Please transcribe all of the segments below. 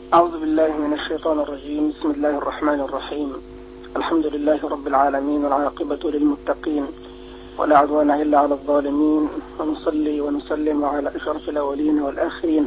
أعوذ بالله من الشيطان الرجيم. بسم الله الرحمن الرحيم. الحمد لله رب العالمين والعاقبة للمتقين ولا عدوان إلا على الظالمين، ونصلي ونسلم على أشرف الأولين والآخرين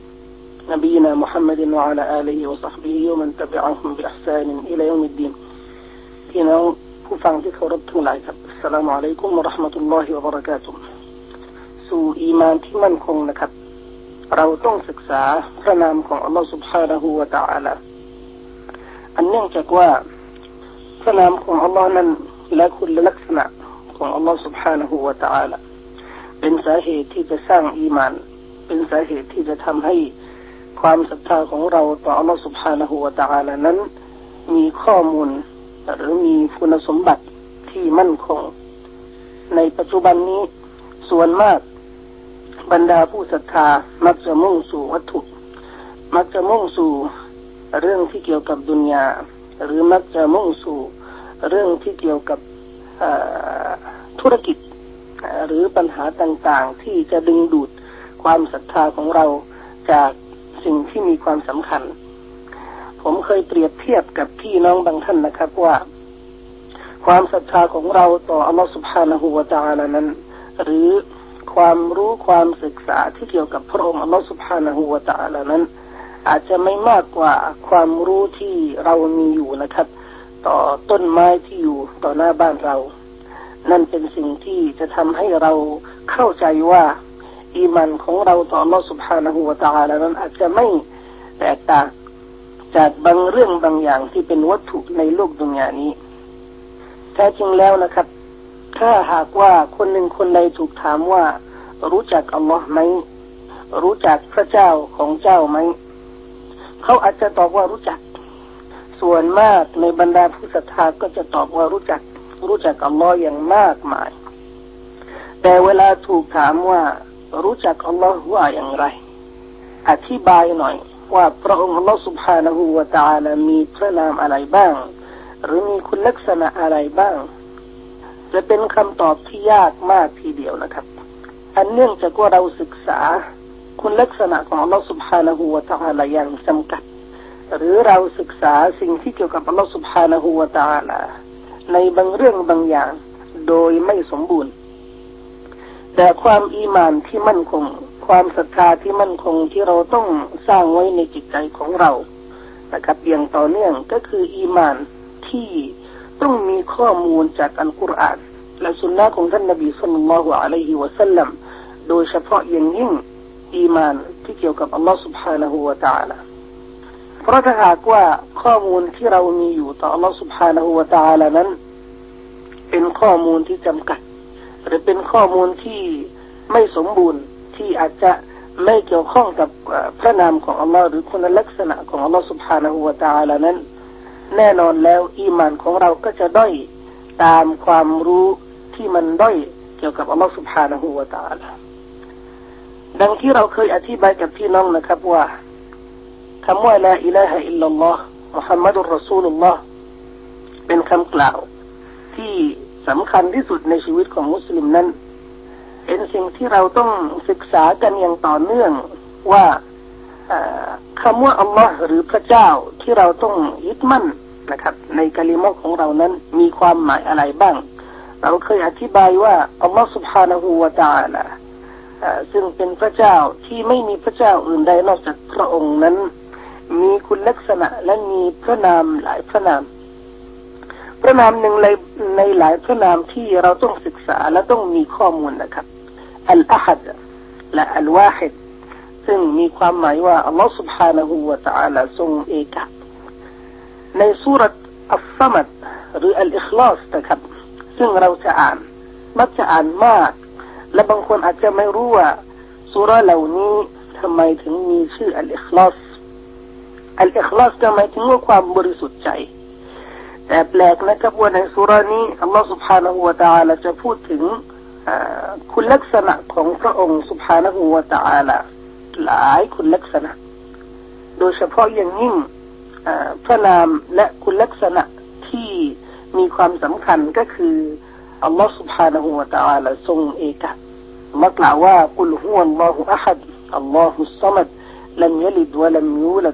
نبينا محمد وعلى آله وصحبه ومن تبعهم بإحسان إلى يوم الدين. พี่น้องผู้ฟังที่เคารพทั้งหลายครับ อัสสลามุอะลัยกุมวะเราะห์มะตุลลอฮิวะบะเราะกาตุฮ์ สู่อีมานที่มั่นคงนะครับเราต้องศึกษาพระนามของอัลลอฮฺ سبحانه และ تعالى อันเนื่องจากว่าพระนามของอัลลอฮฺนั้นและคุณลักษณะของอัลลอฮฺ سبحانه และ تعالى เป็นสาเหตุที่จะสร้างอีมานเป็นสาเหตุที่จะทำให้ความศรัทธาของเราต่ออัลลอฮฺ سبحانه และ تعالى นั้นมีข้อมูลหรือมีคุณสมบัติที่มั่นคงในปัจจุบันนี้ส่วนมากบรรดาผู้ศรัทธามักจะมุ่งสู่วัตถุมักจะมุ่งสู่เรื่องที่เกี่ยวกับดุนยาหรือมักจะมุ่งสู่เรื่องที่เกี่ยวกับธุรกิจหรือปัญหาต่างๆที่จะดึงดูดความศรัทธาของเราจากสิ่งที่มีความสำคัญผมเคยเปรียบเทียบกับพี่น้องบางท่านนะครับว่าความศรัทธาของเราต่ออัลลอฮฺ سبحانه และ تعالى นั้นหรือความรู้ความศึกษาที่เกี่ยวกับพระองค์อัลลอฮฺ سبحانه และ تعالى นั้นอาจจะไม่มากกว่าความรู้ที่เรามีอยู่นะครับต่อต้นไม้ที่อยู่ต่อหน้าบ้านเรานั่นเป็นสิ่งที่จะทำให้เราเข้าใจว่าอีหม่านของเราต่ออัลลอฮฺ سبحانه และ تعالى นั้นอาจจะไม่แตกต่างจากบางเรื่องบางอย่างที่เป็นวัตถุในโลกดุนยานี้แท้จริงแล้วนะครับถ้าหากว่าคนหนึ่งคนใดถูกถามว่ารู้จักอัลลอฮ์ไหมรู้จักพระเจ้าของเจ้าไหมเขาอาจจะตอบว่ารู้จักส่วนมากในบรรดาผู้ศรัทธาก็จะตอบว่ารู้จักอัลลอฮ์อย่างมากมายแต่เวลาถูกถามว่ารู้จักอัลลอฮ์ว่าอย่างไรอธิบายหน่อยว่าพระองค์อัลลอฮ์ سبحانه และ تعالى มีพระนามอะไรบ้างหรือมีคุณลักษณะอะไรบ้างจะเป็นคำตอบที่ยากมากทีเดียวนะครับอันเนื่องจากว่าเราศึกษาคุณลักษณะของอัลลอฮฺ سبحانه และ تعالى อย่างจำกัดหรือเราศึกษาสิ่งที่เกี่ยวกับอัลลอฮฺ سبحانه และ تعالى ในบางเรื่องบางอย่างโดยไม่สมบูรณ์แต่ความอีหม่านที่มั่นคงความศรัทธาที่มั่นคงที่เราต้องสร้างไว้ในจิตใจของเรานะครับอย่างต่อเนื่องก็คืออีหม่านที่ต้องมีข้อมูลจากอัลกุรอานและสุนนะของท่านนบีศ็อลลัลลอฮุอะลัยฮิวะซัลลัมโดยเฉพาะอย่างยิ่งอีหม่านที่เกี่ยวกับอัลลอฮฺ سبحانه และ تعالى เพราะถ้าหากว่าข้อมูลที่เรามีอยู่ต่ออัลลอฮฺ سبحانه และ تعالى นั้นเป็นข้อมูลที่จำกัดหรือเป็นข้อมูลที่ไม่สมบูรณ์ที่อาจจะไม่เกี่ยวข้องกับพระนามของอัลลอฮฺหรือคุณลักษณะของอัลลอฮฺ سبحانه และ تعالى นั้นแน่นอนแล้วอีหม่านของเราก็จะด้อยตามความรู้ที่มันด้อยเกี่ยวกับอัลลอฮฺ سبحانه และ تعالى ดังที่เราเคยอธิบายกับพี่น้องนะครับว่าคำว่าลาอิลาฮะอิลลัลลอฮ์มุฮัมมัดุรรอซูลุลลอฮ์เป็นคำกล่าวที่สำคัญที่สุดในชีวิตของมุสลิมนั้นเป็นสิ่งที่เราต้องศึกษากันอย่างต่อเนื่องว่าคำว่าอัลลอฮ์หรือพระเจ้าที่เราต้องยึดมั่นนะครับในกะลิมะห์ของเรานั้นมีความหมายอะไรบ้างเราเคยอธิบายว่าอัลลอฮ์ سبحانه และ تعالى ซึ่งเป็นพระเจ้าที่ไม่มีพระเจ้าอื่นใดนอกจากพระองค์นั้นมีคุณลักษณะและมีพระนามหลายพระนามหนึ่งในหลายพระนามที่เราต้องศึกษาและต้องมีข้อมูลนะครับอัลอะฮัดและอัลวาฮิดซึ่งมีความหมายว่าอัลลอฮฺ سبحانه และ تعالى ทรงเอกในซูเราะห์อัศซัมัดหรืออัลอิคลาสนะครับซึ่งเราจะอ่านมักจะอ่านมากและบางคนอาจจะไม่รู้ว่าซูเราะห์เหล่านี้ทำไมถึงมีชื่ออัลอิคลาสก็หมายถึงว่าความบริสุทธิ์ใจแต่แปลกนะครับว่าในซูเราะห์นี้อัลลอฮฺ سبحانه และ تعالى จะพูดถึงคุณลักษณะของพระองค์ سبحانه และ تعالى หลายคุณลักษณะโดยเฉพาะอย่างยิ่งพระนามและคุณลักษณะที่มีความสำคัญก็คืออัลลอฮฺ سبحانه และ تعالى ทรงเอกมักกล่าวว่ากุลฮุวัลลอฮุอะฮัดอัลลอฮุศศมัดลัมยะลิดวะลัมยูลัด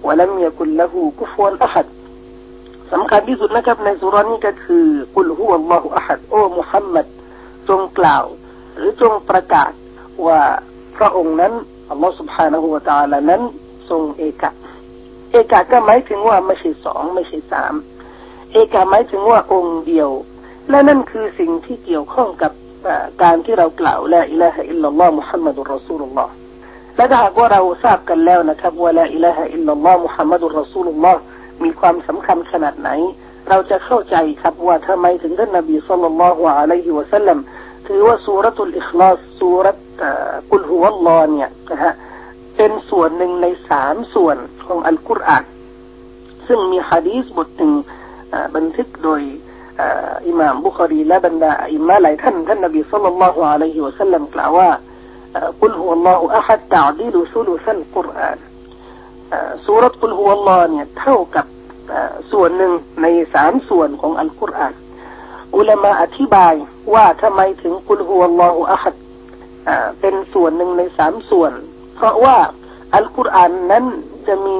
วะลัมยะกุลละฮูกุฟวันอะฮัดสำคัญที่สุดนะครับในสุรานี้ก็คือกุลฮุวัลลอฮุอะฮัดโอ้มุฮัมมัดจงกล่าวหรือจงประกาศว่าพระองค์นั้นอัลลอฮฺ سبحانه และ تعالى นั้นทรงเอกะก็หมายถึงว่าไม่ใช่สองไม่ใช่สามเอกะหมายถึงว่าองค์เดียวและนั่นคือสิ่งที่เกี่ยวข้องกับการที่เรากล่าวลาอิลาฮะอิลลัลลอฮ์มุฮัมมัดุรรอซูลุลลอฮ์และถ้าหากว่าเราทราบกันแล้วนะครับว่าลาอิลาฮะอิลลัลลอฮ์มุฮัมมัดุรรอซูลุลลอฮ์มีความสำคัญขนาดไหนเราจะเข้าใจครับว่าทำไมถึงท่านนบีศ็อลลัลลอฮุอะลัยฮิวะซัลลัมถือว่าซูเราะตุลอิคลาสซูเราะห์กุลฮุวัลลอฮ์เนี่ยนะฮะเป็นส่วนหนึ่งใน3ส่วนของอัลกุรอานซึ่งมีหะดีษบทหนึ่งบันทึกโดยอิหม่ามบุคอรีและบรรดาอิหม่ามหลายท่านนบีศ็อลลัลลอฮุอะลัยฮิวะซัลลัมกล่าวว่ากุลฮุวัลลอฮุอะฮัดตะอดีลุซุลุซัลกุรอานซูเราะห์กุลฮุวัลลอฮ์เนี่ยเท่ากับส่วนหนึ่งใน3ส่วนของอัลกุรอานอุลามะอธิบายว่าทำไมถึงกุลฮุวัลลอฮุอะฮัดเป็นส่วนหนึ่งใน3ส่วนเพราะว่าอัลกุรอานนั้นจะมี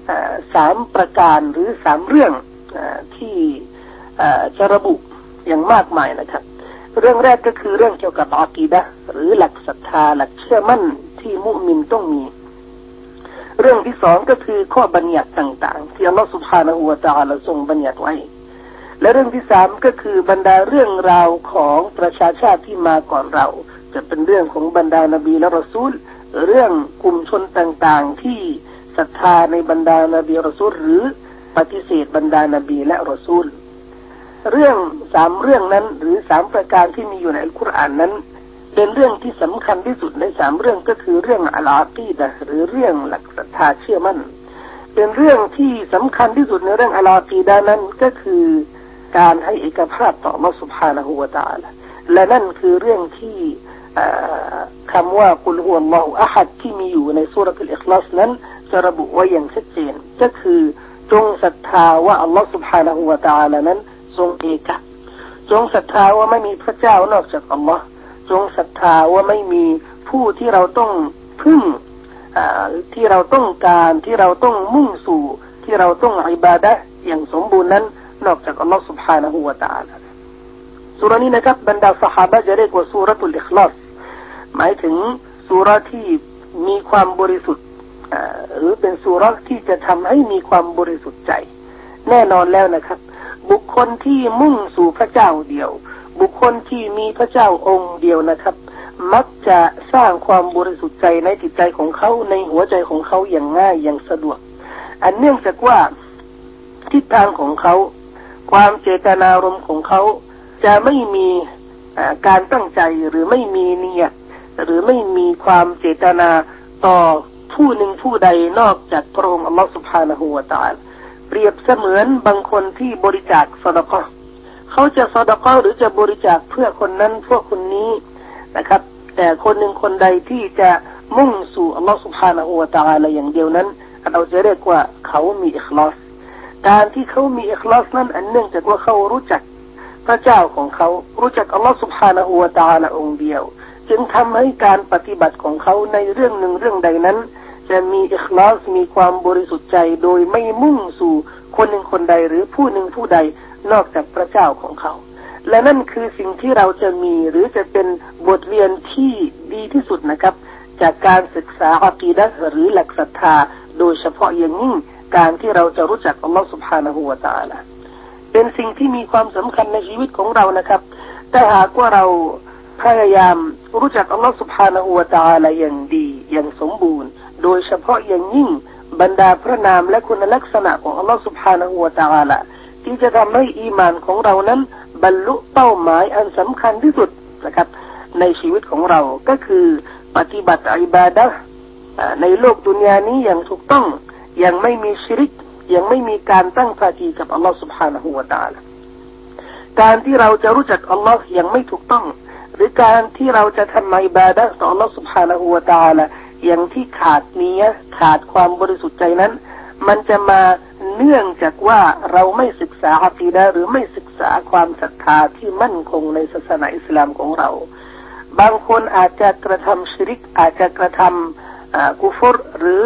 3ประการหรือ3เรื่องที่จะระบุอย่างมากมายนะครับเรื่องแรกก็คือเรื่องเกี่ยวกับอะกีดะห์หรือหลักศรัทธาหลักเชื่อมั่นที่มุมินต้องมีเรื่องที่2ก็คือข้อบัญญัติต่างๆที่อัลลอฮฺ سبحانه และ تعالى ทรงบัญญัติไว้และเรื่องที่3ก็คือบรรดาเรื่องราวของประชาชาติที่มาก่อนเราจะเป็นเรื่องของบรรดานบีและรอซูลเรื่องกลุ่มชนต่างๆที่ศรัทธาในบรรดานบีรอซูลหรือปฏิเสธบรรดานบีและรอซูลเรื่อง3เรื่องนั้นหรือ3ประการที่มีอยู่ในอัลกุรอานนั้นเป็นเรื่องที่สำคัญที่สุดใน3เรื่องก็คือเรื่องอัลอากีดะห์หรือเรื่องหลักศรัทธาเชื่อมั่นเป็นเรื่องที่สำคัญที่สุดในเรื่องอัลอากีดะห์นั้นก็คือการให้เอกภาพต่ออัลเลาะห์ سبحانه และ تعالى และนั่นคือเรื่องที่คำว่ากุลฮุวัลลอฮุอะฮัดที่มีอยู่ในซูเราะตุลอิคลาสนั้นจะระบุไว้อย่างชัดเจนก็คือจงศรัทธาว่าอัลเลาะห์ سبحانه และ تعالى นั้นทรงเอกะจงศรัทธาว่าไม่มีพระเจ้านอกจากอัลเลาะห์จงศรัทธาว่าไม่มีผู้ที่เราต้องพึ่งที่เราต้องการที่เราต้องมุ่งสู่ที่เราต้องอิบาดะห์อย่างสมบูรณ์นั้นนอกจากอัลเลาะห์ سبحانه และ تعالى ซูเราะห์นี้นะครับบรรดาซอฮาบะห์จะเรียกว่าซูเราะตุลอิคลาสหมายถึงซูเราะห์ที่มีความบริสุทธิ์หรือเป็นซูเราะห์ที่จะทำให้มีความบริสุทธิ์ใจแน่นอนแล้วนะครับบุคคลที่มุ่งสู่พระเจ้าเดียวบุคคลที่มีพระเจ้าองค์เดียวนะครับมักจะสร้างความบริสุทธิ์ใจในจิตใจของเขาในหัวใจของเขาอย่างง่ายอย่างสะดวกอันเนื่องจากว่าทิศทางของเขาความเจตนารมณ์ของเขาจะไม่มีการตั้งใจหรือไม่มีเนียดหรือไม่มีความเจตนาต่อผู้หนึ่งผู้ใดนอกจากพระองค์อัลลอฮฺ سبحانه และ تعالى เปรียบเสมือนบางคนที่บริจาคซอดาเกาะห์เขาจะซอดาเกาะห์หรือจะบริจาคเพื่อคนนั้นพวกคนนี้นะครับแต่คนหนึ่งคนใดที่จะมุ่งสู่อัลลอฮฺ سبحانه และ تعالى อย่างเดียวนั้นเราจะเรียกว่าเขามีอิคลาสการที่เขามีอิคลาสนั้นอันเนื่องจากว่าเขารู้จักพระเจ้าของเขารู้จักอัลลอฮฺ سبحانه และ تعالى องค์เดียวจึงทำให้การปฏิบัติของเขาในเรื่องหนึ่งเรื่องใดนั้นจะมีอิคลาสมีความบริสุทธิ์ใจโดยไม่มุ่งสู่คนหนึ่งคนใดหรือผู้หนึ่งผู้ใดนอกจากพระเจ้าของเขาและนั่นคือสิ่งที่เราจะมีหรือจะเป็นบทเรียนที่ดีที่สุดนะครับจากการศึกษาอะกีดะห์หรือหลักศรัทธาโดยเฉพาะอย่างยิ่งการที่เราจะรู้จักอัลลอฮฺ سبحانه และ تعالى เป็นสิ่งที่มีความสำคัญในชีวิตของเรานะครับแต่หากว่าเราพยายามรู้จักอัลลอฮฺ سبحانه และ تعالى อย่างดีอย่างสมบูรณ์โดยเฉพาะอย่างยิ่งบรรดาพระนามและคุณลักษณะของอัลลอฮฺ سبحانه และ تعالى ที่จะทำให้อีหม่านของเรานั้นบรรลุเป้าหมายอันสำคัญที่สุดนะครับในชีวิตของเราก็คือปฏิบัติอิบาดะห์ในโลกดุนยานี้อย่างถูกต้องยังไม่มีชิริกยังไม่มีการตั้งภาคีกับอัลลอฮฺ سبحانه และ تعالى การที่เราจะรู้จักอัลลอฮ์ยังไม่ถูกต้องหรือการที่เราจะทำอิบาดะห์ต่ออัลลอฮฺ سبحانه และ تعالى อย่างที่ขาดเนียะห์ขาดความบริสุทธิ์ใจนั้นมันจะมาเนื่องจากว่าเราไม่ศึกษาอะกีดะห์หรือไม่ศึกษาความศรัทธาที่มั่นคงในศาสนาอิสลามของเราบางคนอาจจะกระทำชิริกอาจจะกระทำกุฟรหรือ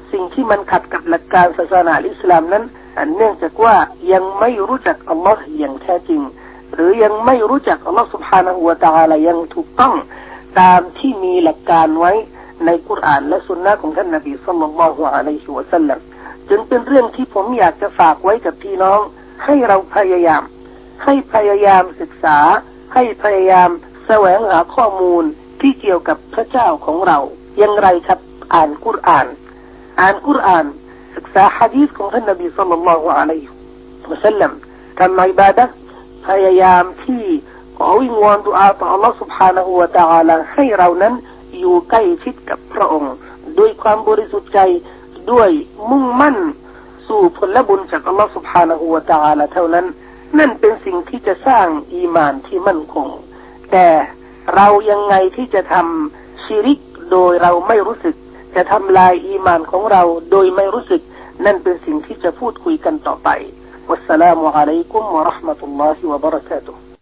สิ่งที่มันขัดกับหลักการศาสนาอิสลามนั้นเนื่องจากว่ายังไม่รู้จักอัลลอฮ์อย่างแท้จริงหรือยังไม่รู้จักอัลลอฮ์ سبحانه และ تعالى อย่างถูกต้องตามที่มีหลักการไว้ในกุรอานและสุนนะของท่านนบีศ็อลลัลลอฮุอะลัยฮิวะซัลลัมจึงเป็นเรื่องที่ผมอยากจะฝากไว้กับพี่น้องให้เราพยายามศึกษาให้พยายามแสวงหาข้อมูลที่เกี่ยวกับพระเจ้าของเราอย่างไรครับอ่านกุรอานศึกษาหะดีษของท่านนบีศ็อลลัลลอฮุอะลัยฮิวะซัลลัมทำอิบาดะห์พยายามที่ขอวิงวอนดุอาต่อ Allah سبحانه และ تعالى ให้เรานั้นอยู่ใกล้ชิดกับพระองค์ด้วยความบริสุทธิ์ใจด้วยมุ่งมั่นสู่ผลบุญจาก Allah سبحانه และ تعالى เท่านั้นนั่นเป็นสิ่งที่จะสร้างอีหม่านที่มั่นคงแต่เรายังไงที่จะทำชิริกโดยเราไม่รู้สึกจะทำลายอีหม่านของเราโดยไม่รู้สึกนั่นเป็นสิ่งที่จะพูดคุยกันต่อไปวัสสลามุอะลัยกุมวะเราะห์มะตุลลอฮิวะบะเราะกาตุฮ์